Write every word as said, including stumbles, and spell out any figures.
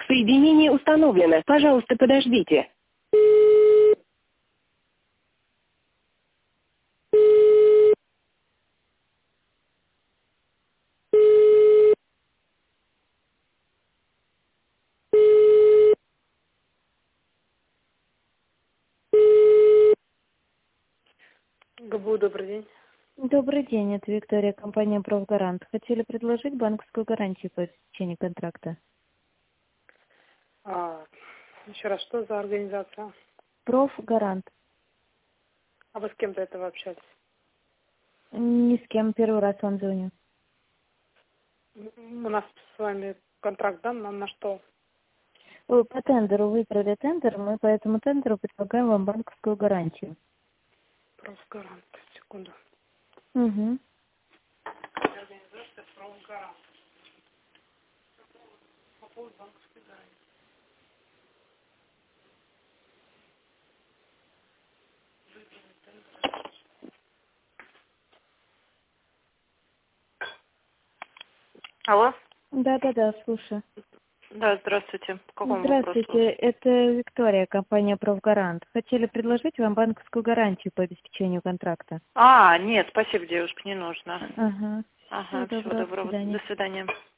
Соединение установлено. Пожалуйста, подождите. ГБУ, добрый день. Добрый день, это Виктория, компания «Профгарант». Хотели предложить банковскую гарантию по обеспечению контракта. А, еще раз, что за организация? «Профгарант». А вы с кем до этого общались? Ни с кем, первый раз вам звоню. М, У нас с вами контракт, да, на, на что? Вы по тендеру выиграли тендер, мы по этому тендеру предлагаем вам банковскую гарантию. Профгарант, секунду. Угу. Организация Профгарант. По поводу банковской гарантии. Алло? Да-да-да, слушаю. Да, здравствуйте. По какому вопросу? Здравствуйте, это Виктория, компания «Профгарант». Хотели предложить вам банковскую гарантию по обеспечению контракта. А, нет, спасибо, девушка, не нужно. Ага. Всего Ага, всего доброго, до доброго. свидания. До свидания.